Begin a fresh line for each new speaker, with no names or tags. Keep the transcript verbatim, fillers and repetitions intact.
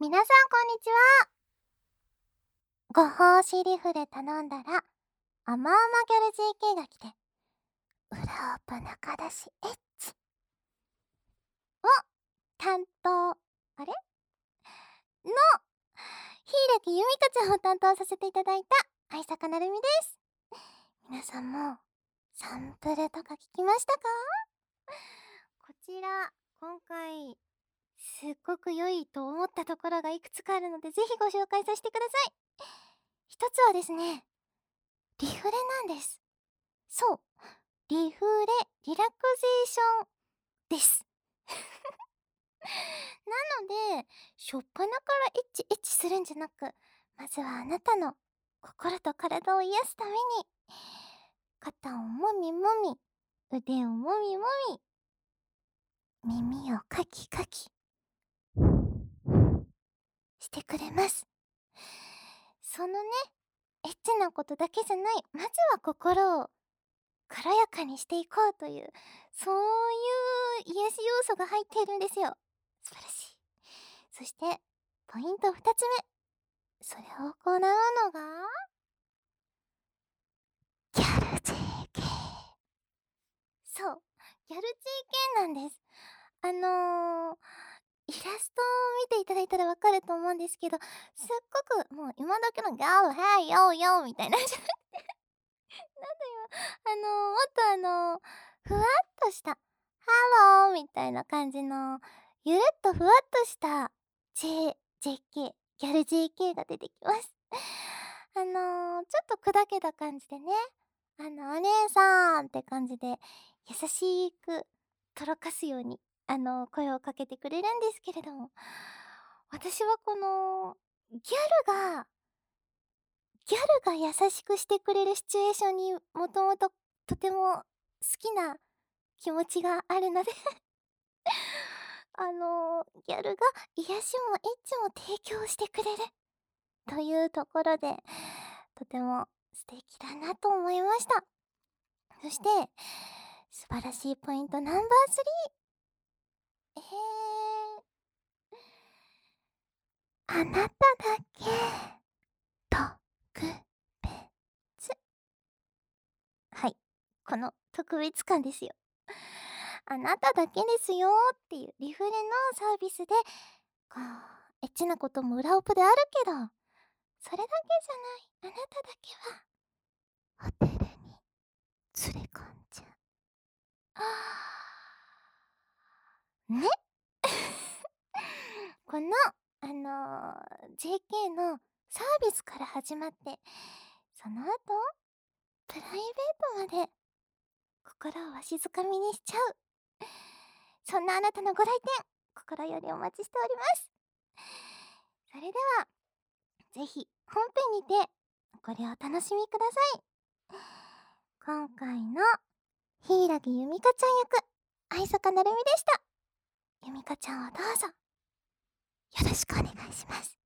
皆さんこんにちは。ご奉仕リフレ頼んだら、甘々ギャル ジェーケー が来て、裏オプ中出しエッチを担当、あれの、柊ゆみかちゃんを担当させていただいた愛坂なるみです。皆さんもサンプルとか聞きましたか？こちら、今回、すっごく良いと思ったところがいくつかあるので、ぜひご紹介させてください。一つはですね、リフレなんです。そう、リフレ、リラクゼーションです。なので、しょっぱなからエッチエッチするんじゃなく、まずはあなたの心と体を癒すために、肩をもみもみ、腕をもみもみ、耳をカキカキしてくれます。そのね、エッチなことだけじゃない、まずは心を軽やかにしていこうという、そういう癒し要素が入っているんですよ。素晴らしい。そして、ポイントふたつめ。それを行うのが、ギャル ジェーケー。そう、ギャル ジェーケー なんです。あのー、イラストを見ていただいたらわかると思うんですけど、すっごくもう今時のギャル、ヘイ、ヨーヨーみたいなじゃなくて、なんだよ、あのー、もっとあのー、ふわっとした、ハローみたいな感じの、ゆるっとふわっとした J、ジェーケー、ギャル ジェーケー が出てきます。あのー、ちょっと砕けた感じでね、あの、お姉さんって感じで、優しく、とろかすように、あの、声をかけてくれるんですけれども、私はこの、ギャルが、ギャルが優しくしてくれるシチュエーションにもともととても好きな気持ちがあるのであの、ギャルが癒しもエッチも提供してくれるというところで、とても素敵だなと思いました。そして、素晴らしいポイントナンバースリー。えー、あなただけ、特別。はい。この特別感ですよ。あなただけですよっていうリフレのサービスで、こう、エッチなことも裏オプであるけど、それだけじゃない、あなただけは、ホテルに連れ込んじゃう。ねこの、あのー、ジェーケー のサービスから始まって、その後、プライベートまで心をわしづかみにしちゃう。そんなあなたのご来店、心よりお待ちしております。それでは、ぜひ本編にてこれをお楽しみください。今回の柊ゆみかちゃん役、愛坂なるみでした。ゆみかちゃんをどうぞよろしくお願いします。